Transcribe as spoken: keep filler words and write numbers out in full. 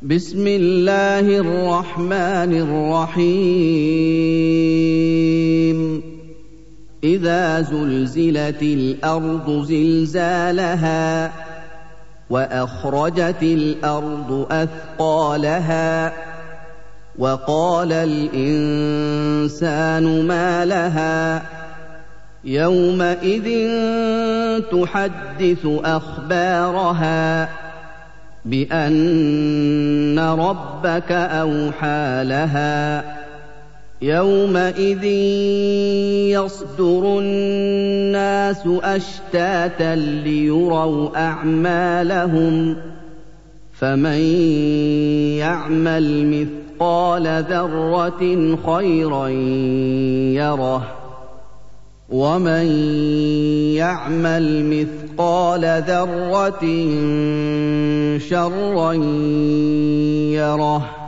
بسم الله الرحمن الرحيم إذا زلزلت الأرض زلزالها وأخرجت الأرض أثقالها وقال الإنسان ما لها يومئذ تحدث أخبارها بأن ربك أوحى لها يومئذ يصدر الناس أشتاتا ليروا أعمالهم فمن يعمل مثقال ذرة خيرا يره ومن يعمل مثقال ذرة شرا يره